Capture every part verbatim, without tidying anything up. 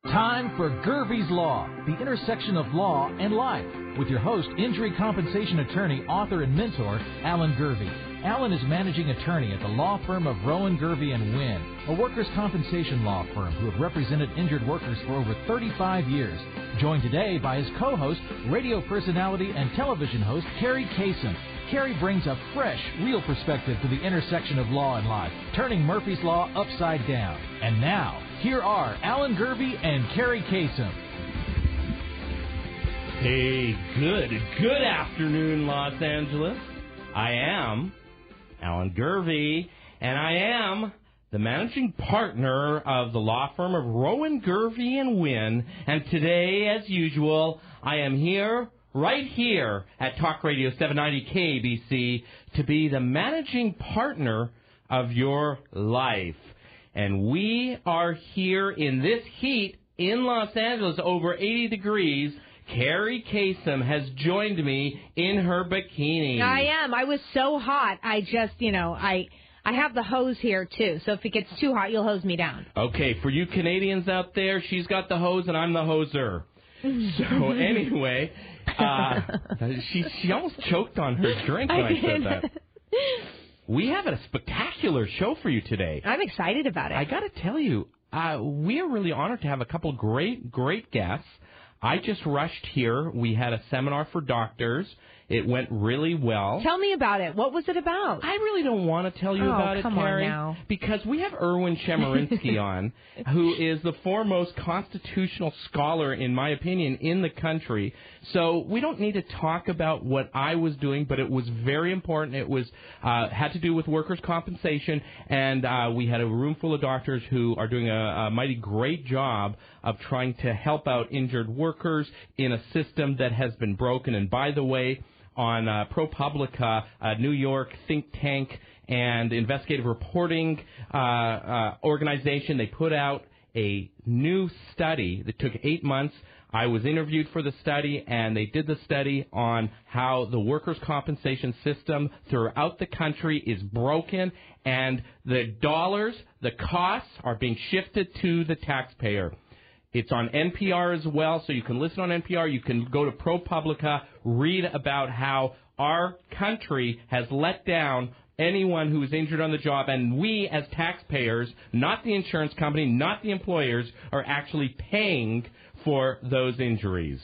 Time for Gervie's Law, the intersection of law and life, with your host, injury compensation attorney, author, and mentor, Alan Gervie. Alan is managing attorney at the law firm of Rowan, Gervie and Wynn, a workers' compensation law firm who have represented injured workers for over thirty-five years. Joined today by his co-host, radio personality, and television host, Carrie Kasem. Carrie brings a fresh, real perspective to the intersection of law and life, turning Murphy's Law upside down. And now, here are Alan Gervie and Carrie Kasem. Hey, good, good afternoon, Los Angeles. I am Alan Gervie, and I am the managing partner of the law firm of Rowan, Gervie and Wynn. And today, as usual, I am here, right here at Talk Radio seven ninety K B C, to be the managing partner of your life. And we are here in this heat in Los Angeles, over eighty degrees. Carrie Kasem has joined me in her bikini. I am. I was so hot. I just, you know, I I have the hose here, too. So if it gets too hot, you'll hose me down. Okay, for you Canadians out there, she's got the hose and I'm the hoser. So anyway, uh, she, she almost choked on her drink when I, I said that. We have a spectacular show for you today. I'm excited about it. I got to tell you, uh, we are really honored to have a couple great, great guests. I just rushed here. We had a seminar for doctors. It went really well. Tell me about it. What was it about? I really don't want to tell you oh, about it, come Carrie, on now. because we have Erwin Chemerinsky on, who is the foremost constitutional scholar, in my opinion, in the country. So we don't need to talk about what I was doing, but it was very important. It was uh, had to do with workers' compensation, and uh, we had a room full of doctors who are doing a, a mighty great job of trying to help out injured workers in a system that has been broken. And by the way, on uh, ProPublica, a New York think tank and investigative reporting uh, uh, organization, they put out a new study that took eight months. I was interviewed for the study, and they did the study on how the workers' compensation system throughout the country is broken, and the dollars, the costs, are being shifted to the taxpayer. It's on N P R as well, so you can listen on N P R. You can go to ProPublica, read about how our country has let down anyone who is injured on the job, and we as taxpayers, not the insurance company, not the employers, are actually paying for those injuries.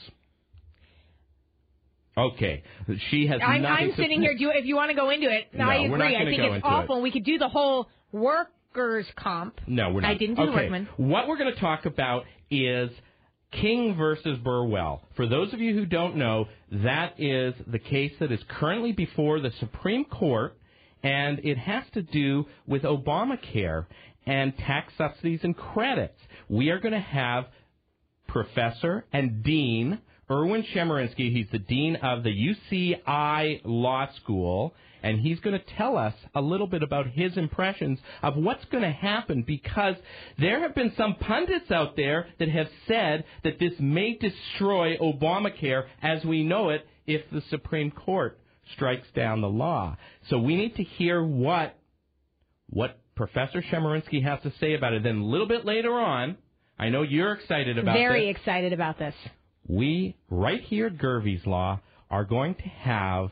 Okay, she has I'm, nothing I'm to sitting here. Do you, if you want to go into it, no, I agree. We're not I think go it's awful. It. We could do the whole workers' comp. No, we're not. I didn't do okay. the workman. What we're going to talk about is King versus Burwell. For those of you who don't know, that is the case that is currently before the Supreme Court, and it has to do with Obamacare and tax subsidies and credits. We are going to have Professor and Dean Erwin Chemerinsky. He's the dean of the U C I Law School, and he's going to tell us a little bit about his impressions of what's going to happen, because there have been some pundits out there that have said that this may destroy Obamacare as we know it if the Supreme Court strikes down the law. So we need to hear what what Professor Chemerinsky has to say about it. Then a little bit later on, I know you're excited about this. Very excited about this. We, right here at Gervie's Law, are going to have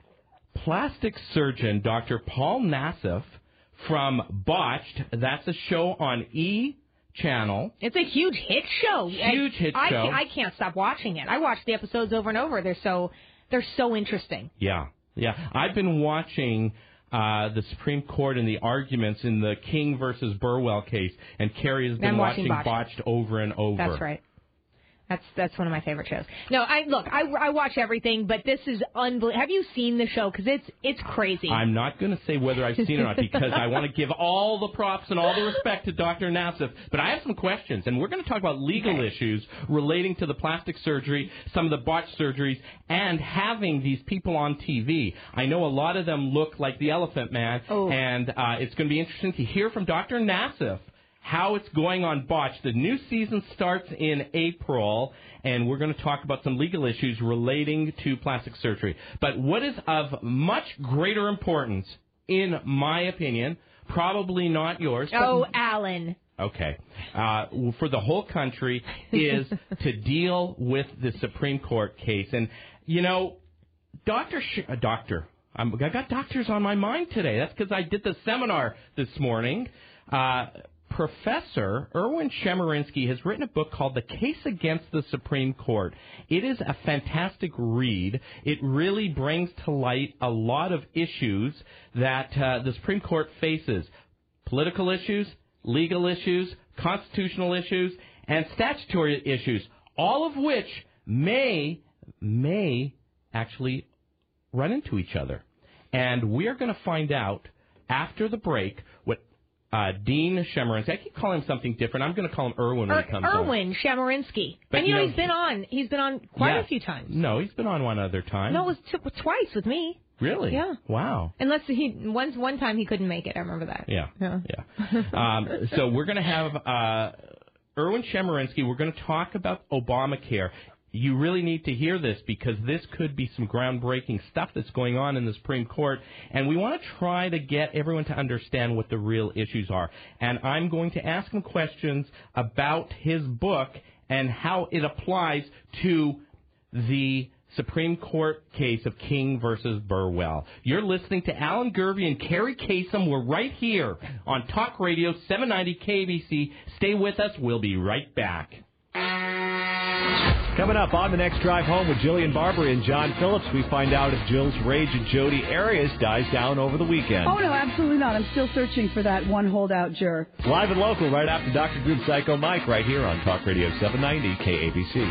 plastic surgeon Doctor Paul Nassif from Botched. That's a show on E! Channel. It's a huge hit show. Huge hit I, show. I, I can't stop watching it. I watch the episodes over and over. They're so they're so interesting. Yeah, yeah. I've been watching uh, the Supreme Court and the arguments in the King versus Burwell case, and Carrie has been I'm watching, watching Botched. Botched over and over. That's right. That's that's one of my favorite shows. No, I look, I, I watch everything, but this is unbelievable. Have you seen the show? Because it's it's crazy. I'm not going to say whether I've seen it or not, because I want to give all the props and all the respect to Doctor Nassif. But I have some questions, and we're going to talk about legal okay. issues relating to the plastic surgery, some of the botched surgeries, and having these people on T V. I know a lot of them look like the Elephant Man, oh. and uh, it's going to be interesting to hear from Doctor Nassif how it's going on Botched. The new season starts in April, and we're going to talk about some legal issues relating to plastic surgery. But what is of much greater importance, in my opinion, probably not yours. Oh, Alan. Okay. Uh, for the whole country is to deal with the Supreme Court case. And, you know, Doctor Sh- uh, Doctor, I'm, I got doctors on my mind today. That's because I did the seminar this morning. Uh, Professor Erwin Chemerinsky has written a book called The Case Against the Supreme Court. It is a fantastic read. It really brings to light a lot of issues that uh, the Supreme Court faces. Political issues, legal issues, constitutional issues, and statutory issues, all of which may, may actually run into each other. And we are going to find out after the break what uh, Dean Chemerinsky, I keep calling him something different. I'm going to call him Erwin when er, he comes Erwin on. Chemerinsky. But, and you know, know he's been on. He's been on quite yeah, a few times. No, he's been on one other time. No, it was t- twice with me. Really? Yeah. Wow. Unless he once one time he couldn't make it. I remember that. Yeah. Yeah. yeah. um, so we're going to have uh, Erwin Chemerinsky. We're going to talk about Obamacare. You really need to hear this because this could be some groundbreaking stuff that's going on in the Supreme Court. And we want to try to get everyone to understand what the real issues are. And I'm going to ask him questions about his book and how it applies to the Supreme Court case of King versus Burwell. You're listening to Alan Gurvey and Carrie Kasem. We're right here on Talk Radio seven ninety K A B C. Stay with us. We'll be right back. Coming up on the next drive home with Jillian Barber and John Phillips, we find out if Jill's rage at Jody Arias dies down over the weekend. Oh, no, absolutely not. I'm still searching for that one holdout jerk. Live and local right after Doctor Good Psycho Mike right here on Talk Radio seven ninety K A B C.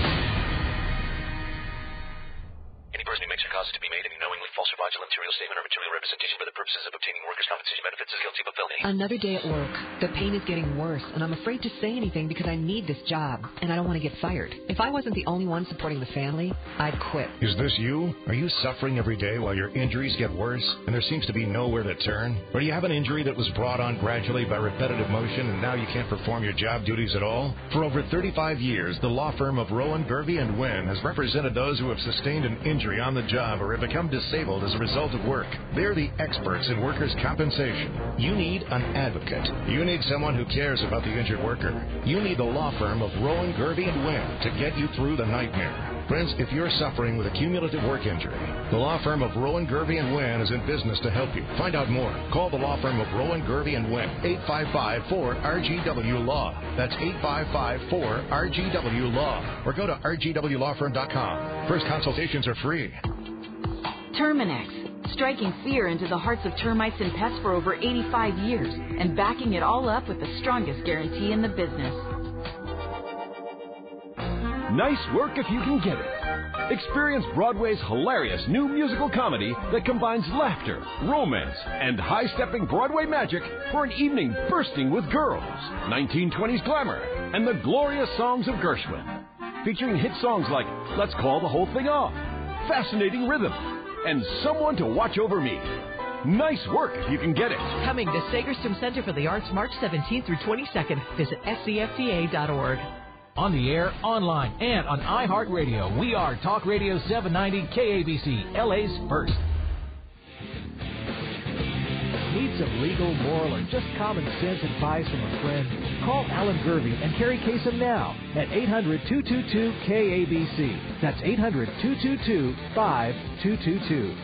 Any person who makes or causes to be made any knowingly false or fraudulent material statement or material representation for the purposes of obtaining workers' compensation benefits is guilty of a felony. Another day at work. The pain is getting worse, and I'm afraid to say anything because I need this job, and I don't want to get fired. If I wasn't the only one supporting the family, I'd quit. Is this you? Are you suffering every day while your injuries get worse, and there seems to be nowhere to turn? Or do you have an injury that was brought on gradually by repetitive motion, and now you can't perform your job duties at all? For over thirty-five years, the law firm of Rowan, Gurvey and Wynn has represented those who have sustained an injury on the job or have become disabled as a result of work. They're the experts in workers' compensation. You need an advocate. You need someone who cares about the injured worker. You need the law firm of Rowan, Gurvey and Wynn to get you through the nightmare. Friends, if you're suffering with a cumulative work injury, the law firm of Rowan, Gurvey and Wynn is in business to help you. Find out more. Call the law firm of Rowan, Gurvey and Wynn, eight five five, four R G W Law. That's eight five five, four R G W Law. Or go to R G W law firm dot com. First consultations are free. Terminex, striking fear into the hearts of termites and pests for over eighty-five years and backing it all up with the strongest guarantee in the business. Nice work if you can get it. Experience Broadway's hilarious new musical comedy that combines laughter, romance, and high-stepping Broadway magic for an evening bursting with girls, nineteen twenties glamour, and the glorious songs of Gershwin. Featuring hit songs like Let's Call the Whole Thing Off, Fascinating Rhythm, and Someone to Watch Over Me. Nice work if you can get it. Coming to Sagerstrom Center for the Arts March seventeenth through twenty-second. Visit S C F T A dot org. On the air, online, and on iHeartRadio, we are Talk Radio seven ninety K A B C, L A's first. Need some legal, moral, or just common sense advice from a friend? Call Alan Gurvey and Carrie Kasem now at eight hundred, two two two, K A B C. That's eight hundred, two two two, five two two two.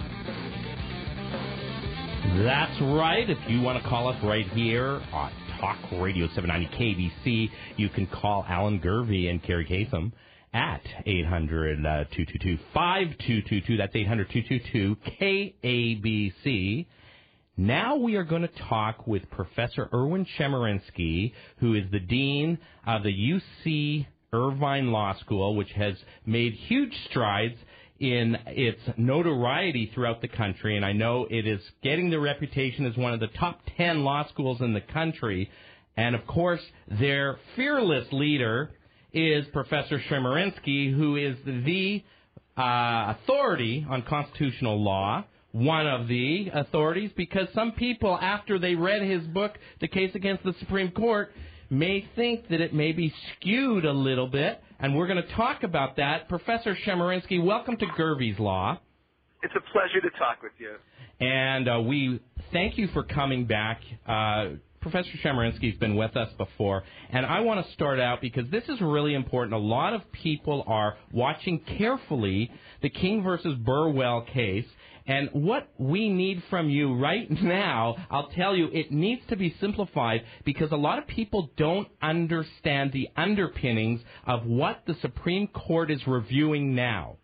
That's right. If you want to call us right here on Talk Radio seven ninety K A B C, you can call Alan Gurvey and Carrie Kasem at eight hundred, two two two, five two two two. That's eight hundred, two two two, K A B C. Now we are going to talk with Professor Erwin Chemerinsky, who is the dean of the U C Irvine Law School, which has made huge strides in its notoriety throughout the country. And I know it is getting the reputation as one of the top ten law schools in the country. And, of course, their fearless leader is Professor Chemerinsky, who is the uh, authority on constitutional law. One of the authorities, because some people, after they read his book, The Case Against the Supreme Court, may think that it may be skewed a little bit, and we're going to talk about that. Professor Chemerinsky, welcome to Gurvey's Law. It's a pleasure to talk with you. And uh, we thank you for coming back uh, Professor Chemerinsky's been with us before, and I want to start out because this is really important. A lot of people are watching carefully the King versus Burwell case, and what we need from you right now, I'll tell you, it needs to be simplified because a lot of people don't understand the underpinnings of what the Supreme Court is reviewing now.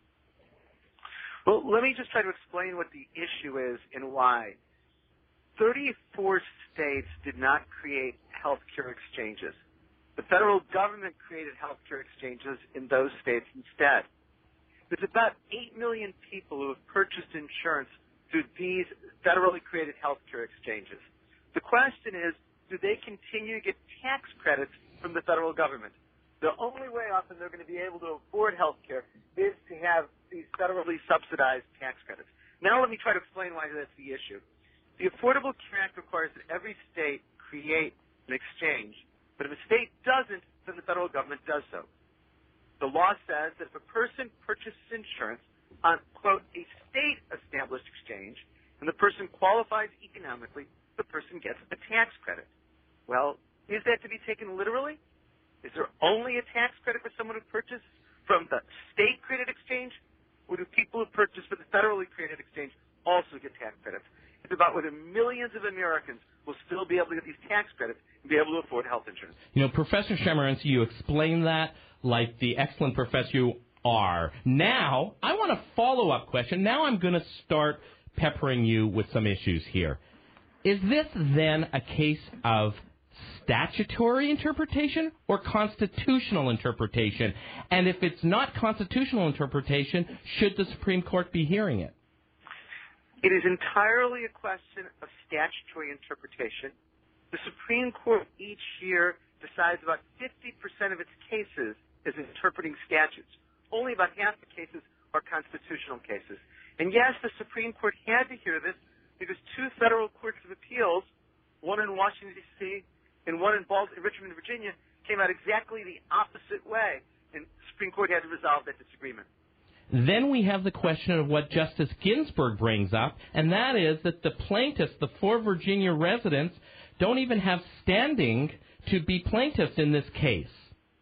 Well, let me just try to explain what the issue is and why. thirty-four states did not create health care exchanges. The federal government created health care exchanges in those states instead. There's about eight million people who have purchased insurance through these federally created health care exchanges. The question is, do they continue to get tax credits from the federal government? The only way often they're going to be able to afford health care is to have these federally subsidized tax credits. Now let me try to explain why that's the issue. The Affordable Care Act requires that every state create an exchange, but if a state doesn't, then the federal government does so. The law says that if a person purchases insurance on, quote, a state-established exchange, and the person qualifies economically, the person gets a tax credit. Well, is that to be taken literally? Is there only a tax credit for someone who purchased from the state-created exchange, or do people who purchase for the federally created exchange also get tax credits? It's about whether millions of Americans will still be able to get these tax credits and be able to afford health insurance. You know, Professor Chemerinsky, you explained that like the excellent professor you are. Now, I want a follow-up question. Now I'm going to start peppering you with some issues here. Is this then a case of statutory interpretation or constitutional interpretation? And if it's not constitutional interpretation, should the Supreme Court be hearing it? It is entirely a question of statutory interpretation. The Supreme Court each year decides about fifty percent of its cases as interpreting statutes. Only about half the cases are constitutional cases. And yes, the Supreme Court had to hear this because two federal courts of appeals, one in Washington, D C and one in Baltimore, Richmond, Virginia, came out exactly the opposite way, and the Supreme Court had to resolve that disagreement. Then we have the question of what Justice Ginsburg brings up, and that is that the plaintiffs, the four Virginia residents, don't even have standing to be plaintiffs in this case.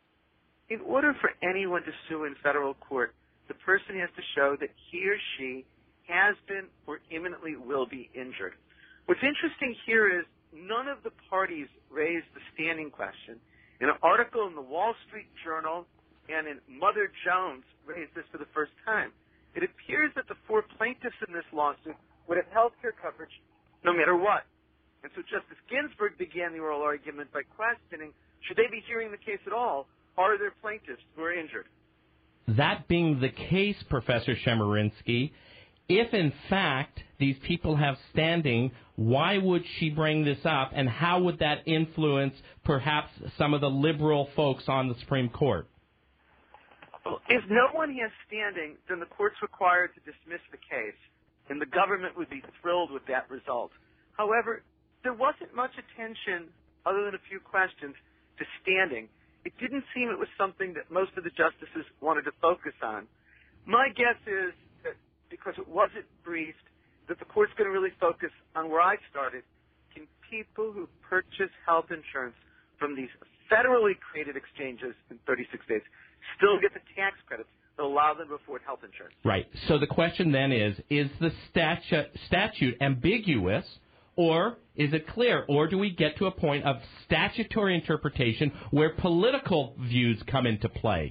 In order for anyone to sue in federal court, the person has to show that he or she has been or imminently will be injured. What's interesting here is none of the parties raised the standing question. In an article in the Wall Street Journal and in Mother Jones raised this for the first time. It appears that the four plaintiffs in this lawsuit would have health care coverage no matter what. And so Justice Ginsburg began the oral argument by questioning, should they be hearing the case at all? Are there plaintiffs who are injured? That being the case, Professor Chemerinsky, if in fact these people have standing, why would she bring this up, and how would that influence perhaps some of the liberal folks on the Supreme Court? Well, if no one has standing, then the court's required to dismiss the case, and the government would be thrilled with that result. However, there wasn't much attention, other than a few questions, to standing. It didn't seem it was something that most of the justices wanted to focus on. My guess is that because it wasn't briefed, that the court's going to really focus on where I started. Can people who purchase health insurance from these federally created exchanges in thirty-six states still get the tax credits that allow them to afford health insurance? Right. So the question then is, is the statu- statute ambiguous, or is it clear? Or do we get to a point of statutory interpretation where political views come into play?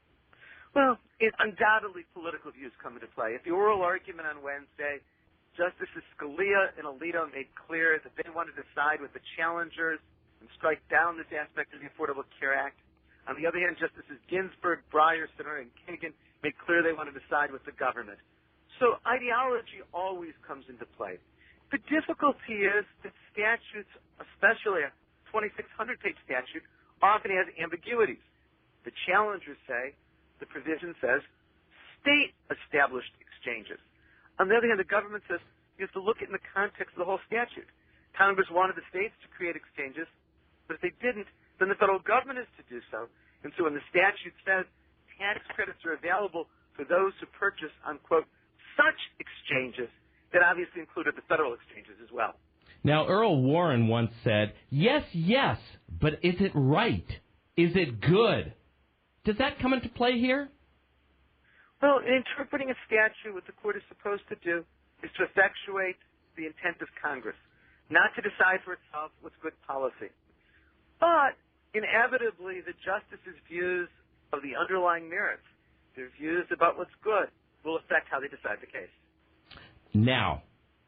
Well, it, undoubtedly political views come into play. At the oral argument on Wednesday, Justices Scalia and Alito made clear that they wanted to side with the challengers and strike down this aspect of the Affordable Care Act. On the other hand, Justices Ginsburg, Breyer, Sinner, and Kagan made clear they wanted to side with the government. So ideology always comes into play. The difficulty is that statutes, especially a twenty-six hundred page statute, often has ambiguities. The challengers say, the provision says, state-established exchanges. On the other hand, the government says you have to look at it in the context of the whole statute. Congress wanted the states to create exchanges, but if they didn't, then the federal government is to do so. And so when the statute says tax credits are available for those who purchase on, quote, such exchanges, that obviously included the federal exchanges as well. Now, Earl Warren once said, yes, yes, but is it right? Is it good? Does that come into play here? Well, in interpreting a statute, what the court is supposed to do is to effectuate the intent of Congress, not to decide for itself what's good policy. But inevitably, the justices' views of the underlying merits, their views about what's good, will affect how they decide the case. Now,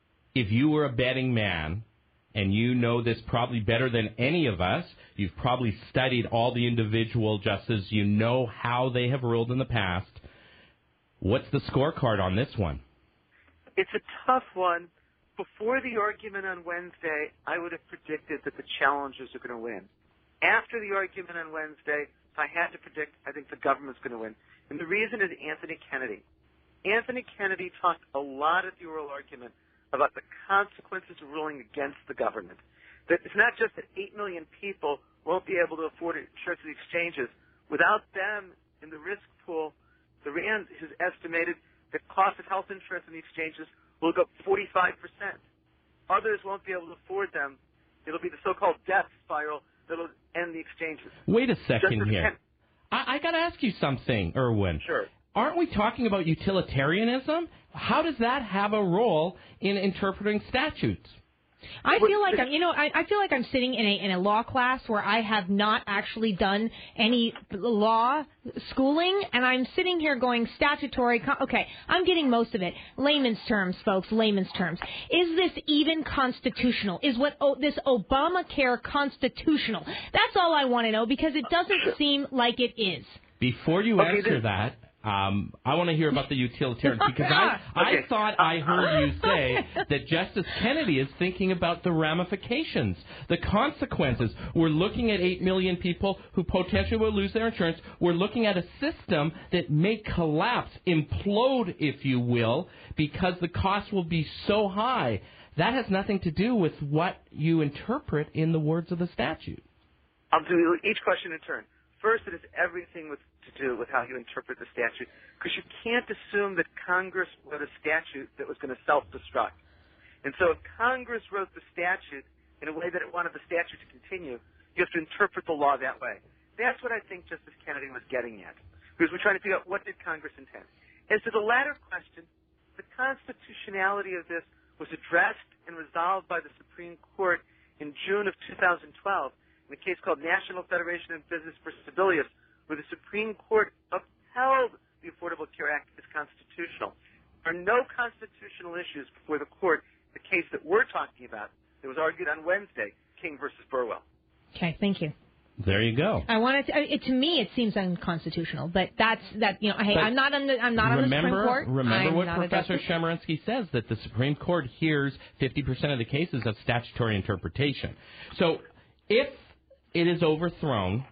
if you were a betting man, and you know this probably better than any of us, you've probably studied all the individual justices, you know how they have ruled in the past, what's the scorecard on this one? It's a tough one. Before the argument on Wednesday, I would have predicted that the challengers are going to win. After the argument on Wednesday, if I had to predict, I think the government's going to win. And the reason is Anthony Kennedy. Anthony Kennedy talked a lot at the oral argument about the consequences of ruling against the government. That it's not just that eight million people won't be able to afford insurance at the exchanges. Without them in the risk pool, the RAND has estimated the cost of health insurance in the exchanges will go up forty-five percent. Others won't be able to afford them. It'll be the so-called death spiral that will end the exchanges. Wait a second here. Ken- I, I got to ask you something, Irwin. Sure. Aren't we talking about utilitarianism? How does that have a role in interpreting statutes? I feel like I'm, you know, I, I feel like I'm sitting in a in a law class where I have not actually done any law schooling, and I'm sitting here going statutory. Okay, I'm getting most of it. Layman's terms, folks. Layman's terms. Is this even constitutional? Is what oh, this Obamacare constitutional? That's all I want to know because it doesn't seem like it is. Before you okay, answer this- that. Um, I want to hear about the utilitarian because I, I okay. thought I heard you say that Justice Kennedy is thinking about the ramifications, the consequences. We're looking at eight million people who potentially will lose their insurance. We're looking at a system that may collapse, implode, if you will, because the cost will be so high. That has nothing to do with what you interpret in the words of the statute. I'll do each question in turn. First, it has everything with, to do with how you interpret the statute, because you can't assume that Congress wrote a statute that was going to self-destruct. And so if Congress wrote the statute in a way that it wanted the statute to continue, you have to interpret the law that way. That's what I think Justice Kennedy was getting at, because we're trying to figure out what did Congress intend. As to the latter question, the constitutionality of this was addressed and resolved by the Supreme Court in June of two thousand twelve. In a case called National Federation of Business for Civilius, where the Supreme Court upheld the Affordable Care Act as constitutional. There are no constitutional issues before the court. The case that we're talking about, that was argued on Wednesday, King versus Burwell. Okay, thank you. There you go. I wanted to, it, to me, it seems unconstitutional, but that's that. You know, hey, but I'm not on the I'm not remember, on the Supreme Court. Remember I'm what not Professor Chemerinsky says, that the Supreme Court hears fifty percent of the cases of statutory interpretation. So if it is overthrown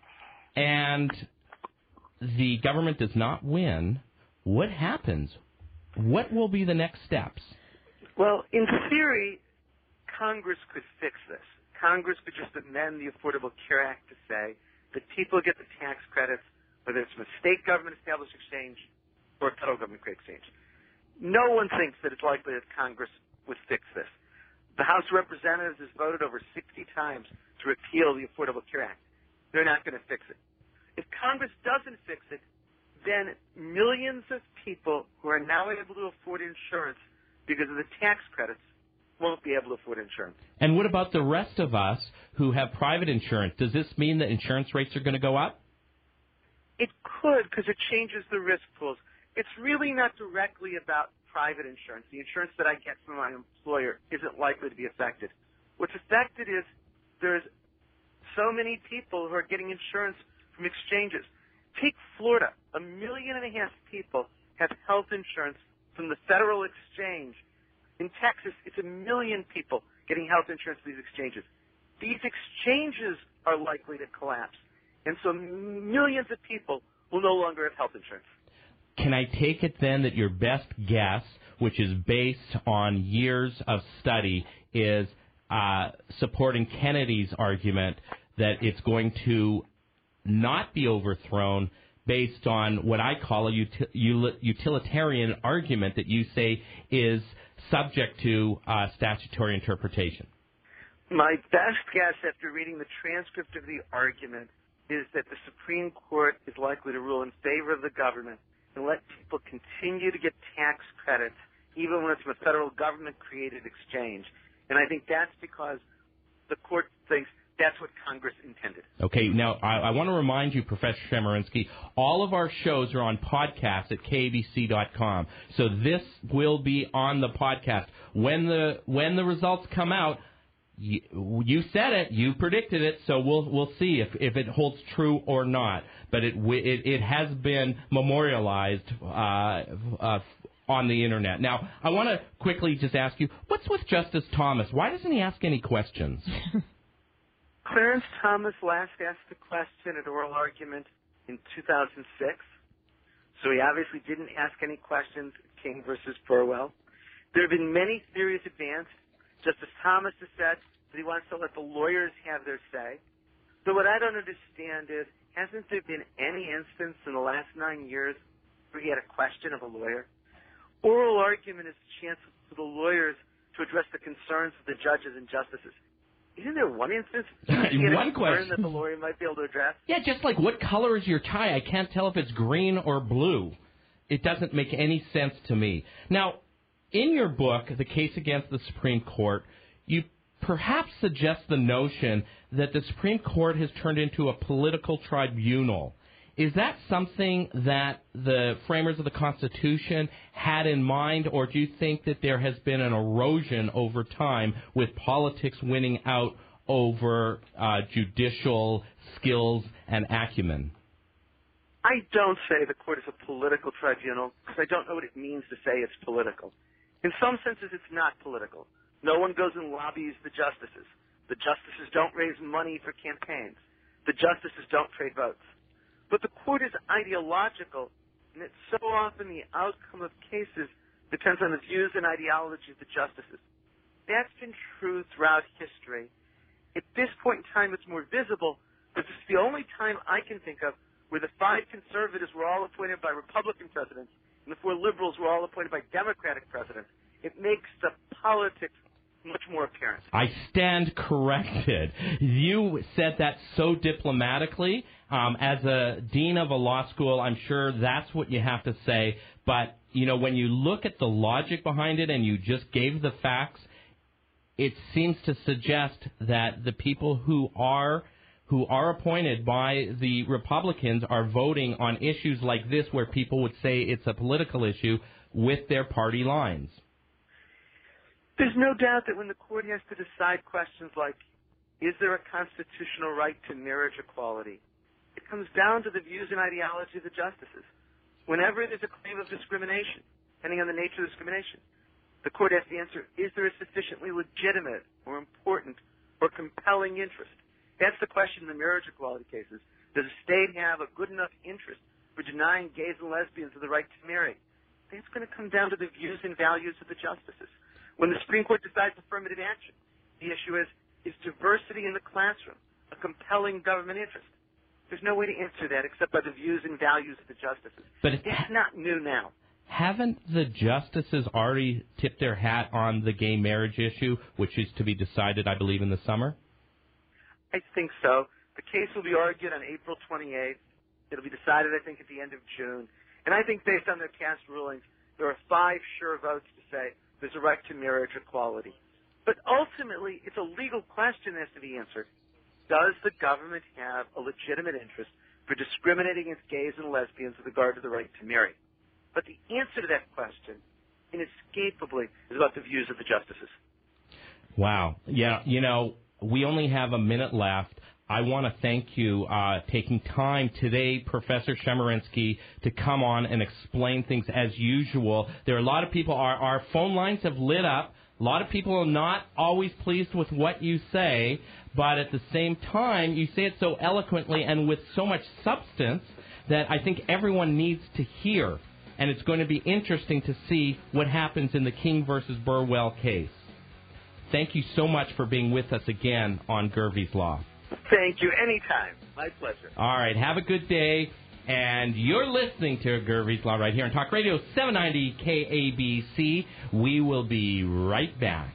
and the government does not win, what happens? What will be the next steps? Well, in theory, Congress could fix this. Congress could just amend the Affordable Care Act to say that people get the tax credits, whether it's from a state government-established exchange or a federal government-created exchange. No one thinks that it's likely that Congress would fix this. The House of Representatives has voted over sixty times to repeal the Affordable Care Act. They're not going to fix it. If Congress doesn't fix it, then millions of people who are now able to afford insurance because of the tax credits won't be able to afford insurance. And what about the rest of us who have private insurance? Does this mean that insurance rates are going to go up? It could, because it changes the risk pools. It's really not directly about private insurance. The insurance that I get from my employer isn't likely to be affected. What's affected is there's so many people who are getting insurance from exchanges. Take Florida. A million and a half people have health insurance from the federal exchange. In Texas, it's a million people getting health insurance from these exchanges. These exchanges are likely to collapse. And so millions of people will no longer have health insurance. Can I take it then that your best guess, which is based on years of study, is uh, supporting Kennedy's argument that it's going to not be overthrown based on what I call a uti- utilitarian argument that you say is subject to uh, statutory interpretation? My best guess after reading the transcript of the argument is that the Supreme Court is likely to rule in favor of the government and let people continue to get tax credits even when it's from a federal government-created exchange. And I think that's because the court thinks that's what Congress intended. Okay, now I, I want to remind you, Professor Chemerinsky, all of our shows are on podcast at K A B C dot com. So this will be on the podcast. When the when the results come out, you, you said it, you predicted it, so we'll we'll see if, if it holds true or not. But it it, it has been memorialized uh, uh, on the Internet. Now, I want to quickly just ask you, what's with Justice Thomas? Why doesn't he ask any questions? Clarence Thomas last asked the question at oral argument in two thousand six, so he obviously didn't ask any questions at King versus Burwell. There have been many theories advanced. Justice Thomas has said that he wants to let the lawyers have their say. But what I don't understand is, hasn't there been any instance in the last nine years where he had a question of a lawyer? Oral argument is a chance for the lawyers to address the concerns of the judges and justices. Isn't there one instance one question that the lawyer might be able to address? Yeah, just like what color is your tie? I can't tell if it's green or blue. It doesn't make any sense to me. Now, in your book, The Case Against the Supreme Court, you perhaps suggest the notion that the Supreme Court has turned into a political tribunal. Is that something that the framers of the Constitution had in mind, or do you think that there has been an erosion over time with politics winning out over uh, judicial skills and acumen? I don't say the court is a political tribunal because I don't know what it means to say it's political. In some senses, it's not political. No one goes and lobbies the justices. The justices don't raise money for campaigns. The justices don't trade votes. But the court is ideological, and it's so often the outcome of cases depends on the views and ideology of the justices. That's been true throughout history. At this point in time, it's more visible, but it's the only time I can think of where the five conservatives were all appointed by Republican presidents and the four liberals were all appointed by Democratic presidents. It makes the politics much more apparent. I stand corrected. You said that so diplomatically. Um, as a dean of a law school, I'm sure that's what you have to say. But, you know, when you look at the logic behind it and you just gave the facts, it seems to suggest that the people who are who are appointed by the Republicans are voting on issues like this where people would say it's a political issue with their party lines. There's no doubt that when the court has to decide questions like, is there a constitutional right to marriage equality, it comes down to the views and ideology of the justices. Whenever there's a claim of discrimination, depending on the nature of the discrimination, the court has to answer, is there a sufficiently legitimate or important or compelling interest? That's the question in the marriage equality cases. Does the state have a good enough interest for denying gays and lesbians the right to marry? That's going to come down to the views and values of the justices. When the Supreme Court decides affirmative action, the issue is, is diversity in the classroom a compelling government interest? There's no way to answer that except by the views and values of the justices. But it's not new now. Haven't the justices already tipped their hat on the gay marriage issue, which is to be decided, I believe, in the summer? I think so. The case will be argued on April twenty-eighth. It'll be decided, I think, at the end of June. And I think based on their cast rulings, there are five sure votes to say there's a right to marriage equality. But ultimately, it's a legal question that has to be answered. Does the government have a legitimate interest for discriminating against gays and lesbians with regard to the right to marry? But the answer to that question, inescapably, is about the views of the justices. Wow. Yeah, you know, we only have a minute left. I want to thank you uh, taking time today, Professor Chemerinsky, to come on and explain things as usual. There are a lot of people, our, our phone lines have lit up. A lot of people are not always pleased with what you say, but at the same time, you say it so eloquently and with so much substance that I think everyone needs to hear. And it's going to be interesting to see what happens in the King versus Burwell case. Thank you so much for being with us again on Gervie's Law. Thank you. Anytime. My pleasure. All right. Have a good day. And you're listening to Gervie's Law right here on Talk Radio seven ninety K A B C. We will be right back.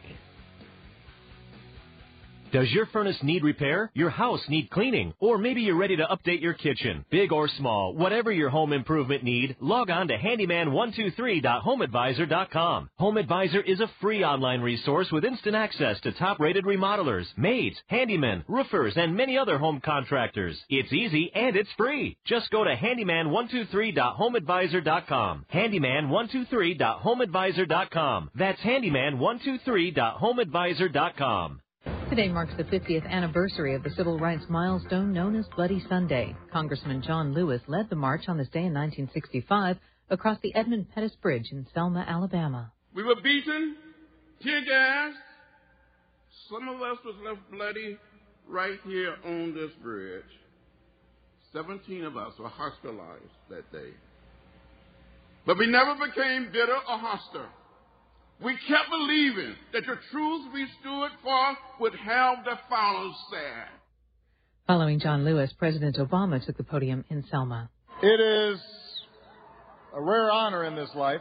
Does your furnace need repair? Your house need cleaning? Or maybe you're ready to update your kitchen? Big or small, whatever your home improvement need, log on to handyman one two three dot home advisor dot com. Home Advisor is a free online resource with instant access to top-rated remodelers, maids, handymen, roofers, and many other home contractors. It's easy and it's free. Just go to handyman one two three dot home advisor dot com. handyman one two three dot home advisor dot com. That's handyman one two three dot home advisor dot com. Today marks the fiftieth anniversary of the civil rights milestone known as Bloody Sunday. Congressman John Lewis led the march on this day in nineteen sixty-five across the Edmund Pettus Bridge in Selma, Alabama. We were beaten, tear gassed. Some of us was left bloody right here on this bridge. Seventeen of us were hospitalized that day. But we never became bitter or hostile. We kept believing that the truth we stood for would have the followers sad. Following John Lewis, President Obama took the podium in Selma. It is a rare honor in this life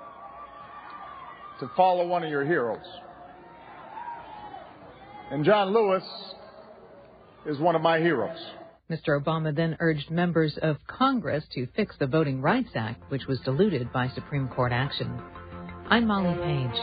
to follow one of your heroes. And John Lewis is one of my heroes. Mister Obama then urged members of Congress to fix the Voting Rights Act, which was diluted by Supreme Court action. I'm Molly Page.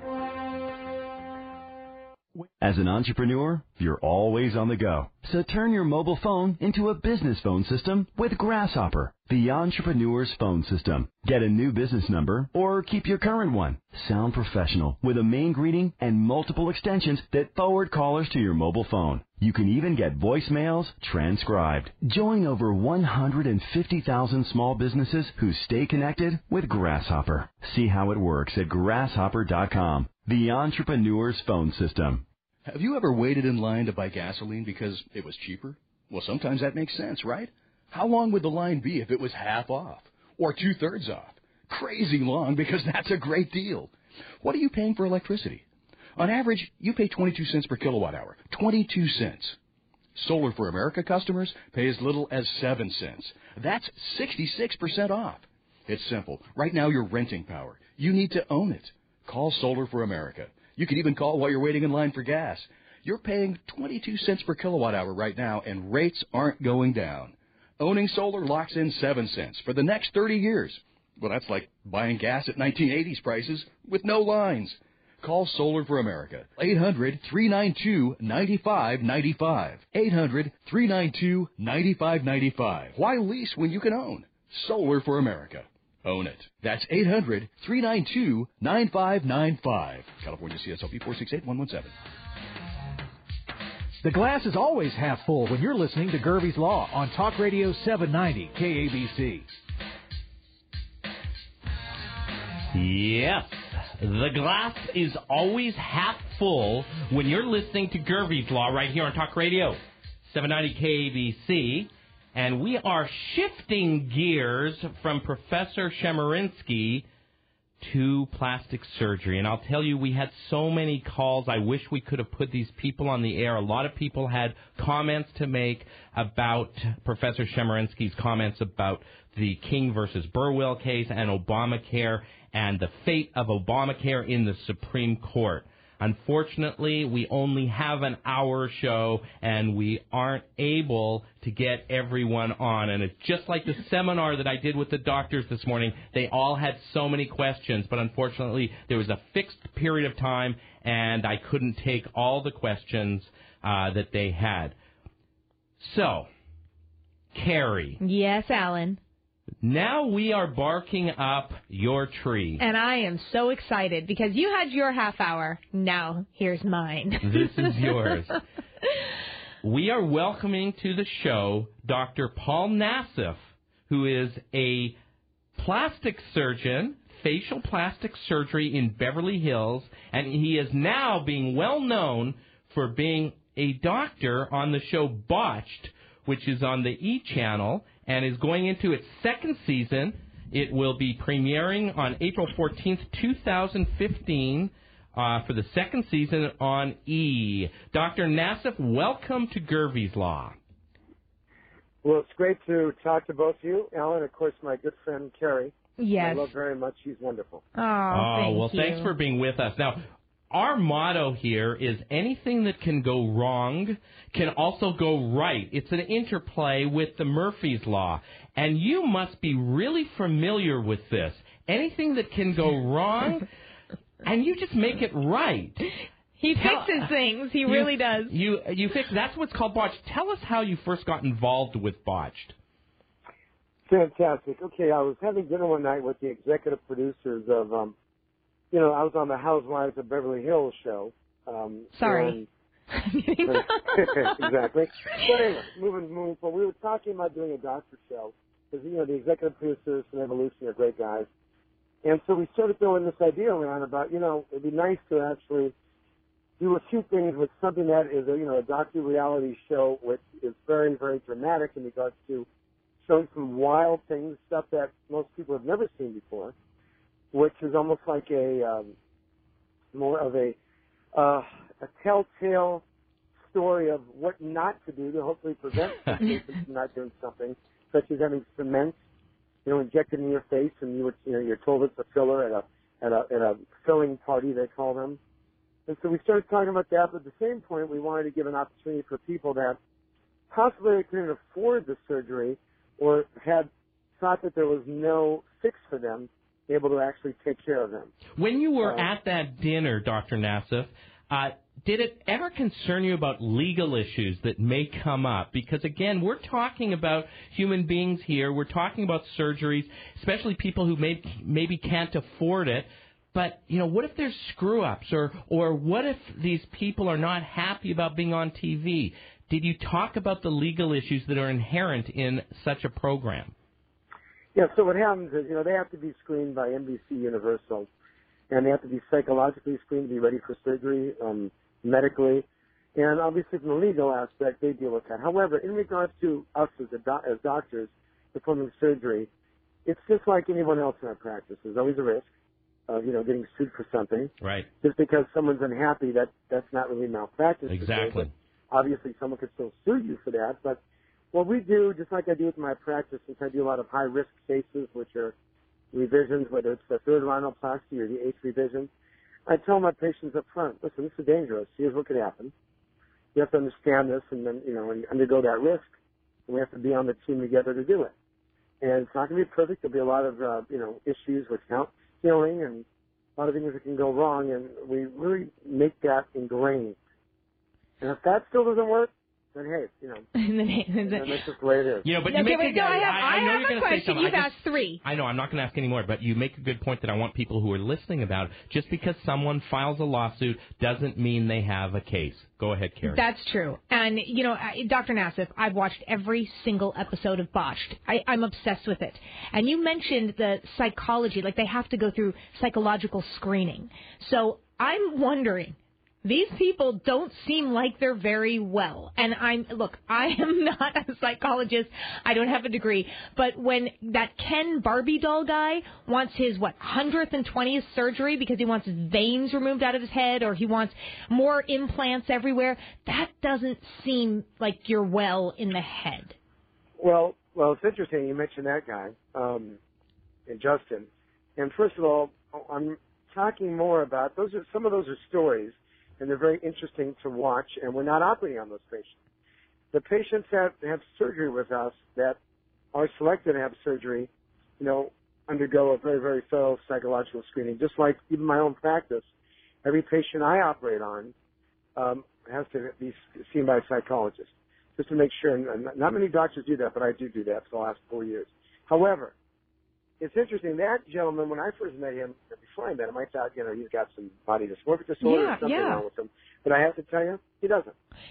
As an entrepreneur, you're always on the go. So turn your mobile phone into a business phone system with Grasshopper, the entrepreneur's phone system. Get a new business number or keep your current one. Sound professional with a main greeting and multiple extensions that forward callers to your mobile phone. You can even get voicemails transcribed. Join over one hundred fifty thousand small businesses who stay connected with Grasshopper. See how it works at grasshopper dot com, the entrepreneur's phone system. Have you ever waited in line to buy gasoline because it was cheaper? Well, sometimes that makes sense, right? How long would the line be if it was half off or two-thirds off? Crazy long, because that's a great deal. What are you paying for electricity? On average, you pay twenty-two cents per kilowatt hour. twenty-two cents. Solar for America customers pay as little as seven cents. That's sixty-six percent off. It's simple. Right now you're renting power. You need to own it. Call Solar for America. You can even call while you're waiting in line for gas. You're paying twenty-two cents per kilowatt hour right now, and rates aren't going down. Owning solar locks in seven cents for the next thirty years. Well, that's like buying gas at nineteen eighties prices with no lines. Call Solar for America. eight hundred, three nine two, nine five nine five. eight hundred, three nine two, nine five nine five. Why lease when you can own? Solar for America. Own it. That's eight hundred, three nine two, nine five nine five. California C S L P four six eight one one seven. The glass is always half full when you're listening to Gervie's Law on Talk Radio seven ninety K A B C. Yes, the glass is always half full when you're listening to Gervie's Law right here on Talk Radio seven ninety K A B C. And we are shifting gears from Professor Chemerinsky to plastic surgery. And I'll tell you, we had so many calls. I wish we could have put these people on the air. A lot of people had comments to make about Professor Chemerinsky's comments about the King versus Burwell case and Obamacare and the fate of Obamacare in the Supreme Court. Unfortunately, we only have an hour show, and we aren't able to get everyone on. And it's just like the seminar that I did with the doctors this morning. They all had so many questions, but unfortunately, there was a fixed period of time, and I couldn't take all the questions uh, that they had. So, Carrie. Yes, Alan. Now we are barking up your tree. And I am so excited because you had your half hour. Now here's mine. This is yours. We are welcoming to the show Doctor Paul Nassif, who is a plastic surgeon, facial plastic surgery in Beverly Hills, and he is now being well known for being a doctor on the show Botched, which is on the E! Channel, and is going into its second season. It will be premiering on April fourteenth, twenty fifteen, uh, for the second season on E! Doctor Nassif, welcome to Gervie's Law. Well, it's great to talk to both of you. Alan, of course, my good friend, Carrie. Yes. I love very much. She's wonderful. Oh, oh thank well, you. thanks for being with us. Now, our motto here is anything that can go wrong can also go right. It's an interplay with the Murphy's Law. And you must be really familiar with this. Anything that can go wrong, and you just make it right. He Tell, fixes things. He you, really does. You you fix. That's what's called botched. Tell us how you first got involved with botched. Fantastic. Okay, I was having dinner one night with the executive producers of, um, you know, I was on the Housewives of Beverly Hills show. Um, Sorry. And, exactly. But anyway, moving, moving forward, we were talking about doing a doctor show because, you know, the executive producers from Evolution are great guys. And so we started throwing this idea around about, you know, it'd be nice to actually do a few things with something that is a, you know, a docu-reality show which is very, very dramatic in regards to showing some wild things, stuff that most people have never seen before, which is almost like a um, more of a uh, a telltale story of what not to do to hopefully prevent patients from not doing something, such as having cement, you know, injected in your face, and you were, you know, you're told it's a filler at a at a at a filling party, they call them. And so we started talking about that, but at the same point, we wanted to give an opportunity for people that possibly couldn't afford the surgery or had thought that there was no fix for them, able to actually take care of them. When you were Uh, at that dinner, Doctor Nassif, uh, did it ever concern you about legal issues that may come up? Because, again, we're talking about human beings here. We're talking about surgeries, especially people who may, maybe can't afford it. But, you know, what if there's screw-ups? Or, or what if these people are not happy about being on T V? Did you talk about the legal issues that are inherent in such a program? Yeah, so what happens is, you know, they have to be screened by N B C Universal, and they have to be psychologically screened to be ready for surgery, um, medically, and obviously from the legal aspect, they deal with that. However, in regards to us as, a doc- as doctors performing surgery, it's just like anyone else in our practice. There's always a risk of, you know, getting sued for something. Right. Just because someone's unhappy, that that's not really malpractice. Exactly. Obviously, someone could still sue you for that, but what we do, just like I do with my practice, since I do a lot of high-risk cases, which are revisions, whether it's the third rhinoplasty or the eighth revision, I tell my patients up front, listen, this is dangerous. Here's what could happen. You have to understand this and then, you know, and undergo that risk. And we have to be on the team together to do it. And it's not going to be perfect. There'll be a lot of, uh, you know, issues with count healing and a lot of things that can go wrong, and we really make that ingrained. And if that still doesn't work, then hey, you know, then that's just the way it is. You know, but Okay, you make wait, a, no, I have- I, I I know have you're a going to say question. something. You've I asked just, three. I know, I'm not going to ask any more, but you make a good point that I want people who are listening about. Just because someone files a lawsuit doesn't mean they have a case. Go ahead, Carrie. That's true. And, you know, I- Doctor Nassif, I've watched every single episode of Botched. I, I'm obsessed with it. And you mentioned the psychology, like they have to go through psychological screening. So I'm wondering, these people don't seem like they're very well. And I'm, look, I am not a psychologist. I don't have a degree. But when that Ken Barbie doll guy wants his, what, one hundredth and twentieth surgery because he wants his veins removed out of his head or he wants more implants everywhere, that doesn't seem like you're well in the head. Well, well, it's interesting you mentioned that guy, um, and Justin. And first of all, I'm talking more about, those are, some of those are stories, and they're very interesting to watch, and we're not operating on those patients. The patients that have surgery with us that are selected to have surgery, you know, undergo a very, very thorough psychological screening. Just like even my own practice, every patient I operate on um, has to be seen by a psychologist, just to make sure. And not many doctors do that, but I do do that for the last four years. However, it's interesting, that gentleman, when I first met him, before I met him, I thought, you know, he's got some body dysmorphic disorder Yeah, or something yeah. wrong with him. But I have to tell you, he doesn't.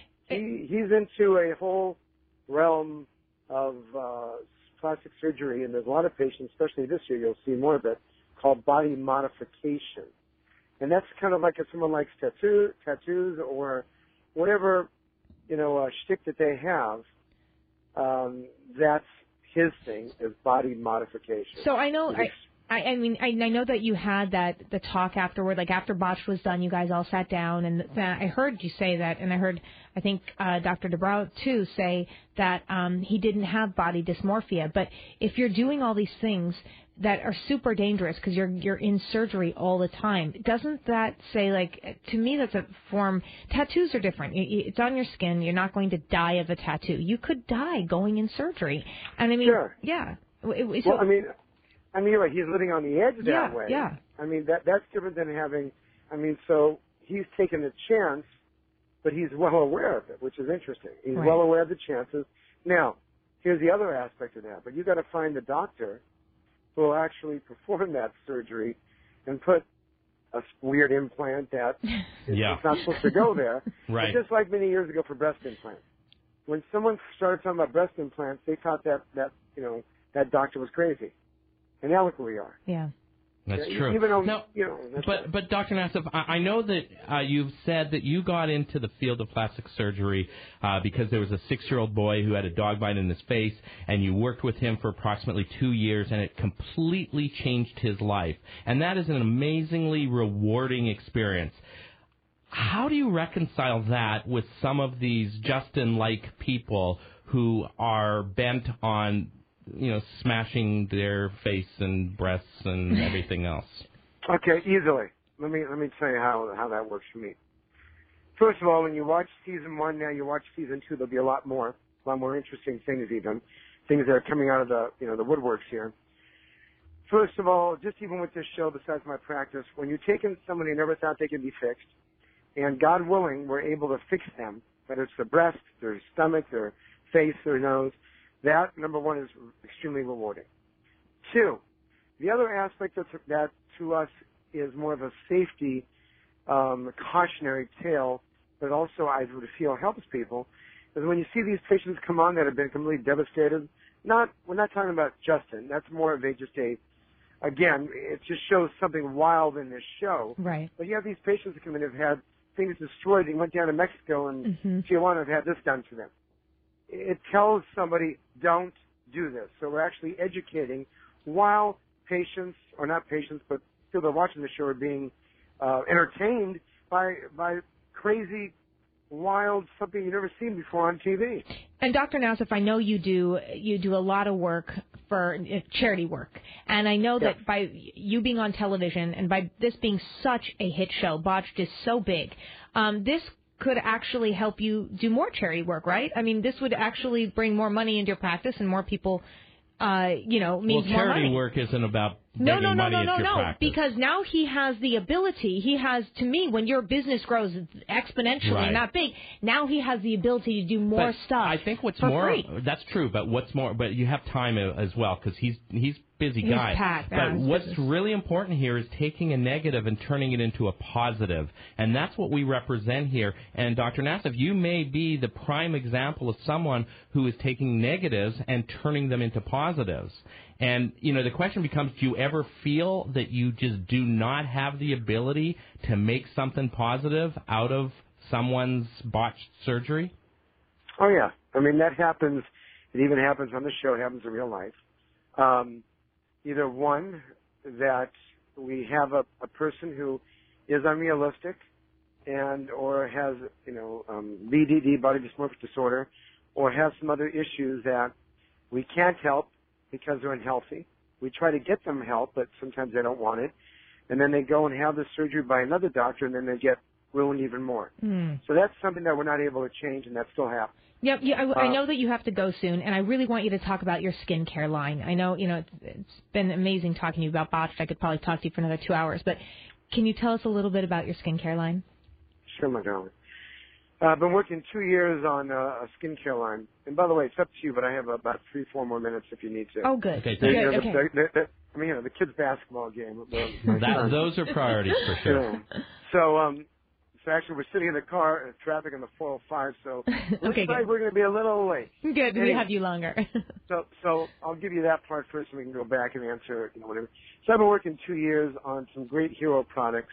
He, he's into a whole realm of uh, plastic surgery, and there's a lot of patients, especially this year, you'll see more of it, called body modification. And that's kind of like if someone likes tattoo, tattoos or whatever, you know, uh, shtick that they have, um, that's his thing, is body modification. So I know, He's I, ex- I, I mean, I, I know that you had that the talk afterward, like after Botched was done, you guys all sat down, and th- I heard you say that, and I heard, I think, uh, Doctor DeBrow, too, say that um, he didn't have body dysmorphia. But if you're doing all these things that are super dangerous because you're you're in surgery all the time, doesn't that say, like, to me, that's a form, tattoos are different. It's on your skin. You're not going to die of a tattoo. You could die going in surgery. And I mean, sure. yeah. It, well, I mean, I mean, you're right. He's living on the edge that yeah, way. Yeah. I mean, that that's different than having. I mean, so he's taken a chance, but he's well aware of it, which is interesting. He's right. well aware of the chances. Now, here's the other aspect of that. But you got to find the doctor who will actually perform that surgery and put a weird implant that is yeah. not supposed to go there. Right. But just like many years ago for breast implants, when someone started talking about breast implants, they thought that that you know that doctor was crazy. And now look where we are. Yeah. That's yeah, true. Even though, now, you know, but right. but Doctor Nassif, I, I know that uh, you've said that you got into the field of plastic surgery uh, because there was a six-year-old boy who had a dog bite in his face, and you worked with him for approximately two years, and it completely changed his life. And that is an amazingly rewarding experience. How do you reconcile that with some of these Justin-like people who are bent on, you know, smashing their face and breasts and everything else? Okay, easily. Let me let me tell you how how that works for me. First of all, when you watch season one, now you watch season two, there'll be a lot more, a lot more interesting things even, things that are coming out of the you know the woodworks here. First of all, just even with this show, besides my practice, when you're taking someone who never thought they could be fixed, and God willing, we're able to fix them, whether it's their breast, their stomach, their face, their nose. That, number one, is extremely rewarding. Two, the other aspect of that to us is more of a safety, um, cautionary tale, but also I would feel helps people, is when you see these patients come on that have been completely devastated, not, we're not talking about Justin, that's more of a, just a, again, it just shows something wild in this show. Right. But you have these patients that come in and have had things destroyed, they went down to Mexico and mm-hmm. Tijuana have had this done to them. It tells somebody, don't do this. So we're actually educating while patients, or not patients, but people that are watching the show are being uh, entertained by by crazy, wild, something you've never seen before on T V. And Doctor Nassif, I know you do you do a lot of work for uh, charity work, and I know that yes. by you being on television and by this being such a hit show, Botched is so big. Um, this could actually help you do more charity work, right? I mean, this would actually bring more money into your practice and more people, uh, you know, means well, more money. charity work isn't about no, no, no, money no, into no, your no, practice. because now he has the ability. He has, to me, when your business grows exponentially right. and that big, now he has the ability to do more but stuff. I think what's for more free. that's true, but what's more, but you have time as well because he's he's busy He's guy. packed, but yeah, what's business. really important here is taking a negative and turning it into a positive, and that's what we represent here. And Doctor Nassif, you may be the prime example of someone who is taking negatives and turning them into positives. And, you know, the question becomes, do you ever feel that you just do not have the ability to make something positive out of someone's botched surgery? Oh, yeah. I mean, that happens. It even happens on the show. It happens in real life. Um, either one, that we have a, a person who is unrealistic and or has, you know, um, B D D, body dysmorphic disorder, or has some other issues that we can't help because they're unhealthy. We try to get them help, but sometimes they don't want it. And then they go and have the surgery by another doctor, and then they get ruined even more. Mm. So that's something that we're not able to change, and that still happens. Yep, yeah, I, Uh, I know that you have to go soon, and I really want you to talk about your skincare line. I know, you know, it's, it's been amazing talking to you about Botched. I could probably talk to you for another two hours, but can you tell us a little bit about your skincare line? Sure, my darling. Uh, I've been working two years on uh, a skincare line. And by the way, it's up to you, but I have about three, four more minutes if you need to. Oh, good. Okay, good. You know, the, okay. the, the, the, I mean, you know, the kids' basketball game. The, my That, son. those are priorities for sure. Yeah. So, um, so actually, we're sitting in the car, uh, traffic on the four oh five. So, looks Okay, like good. we're going to be a little late. Good. We Anyway. have you longer. So, so I'll give you that part first, and we can go back and answer, you know, whatever. So I've been working two years on some great hero products.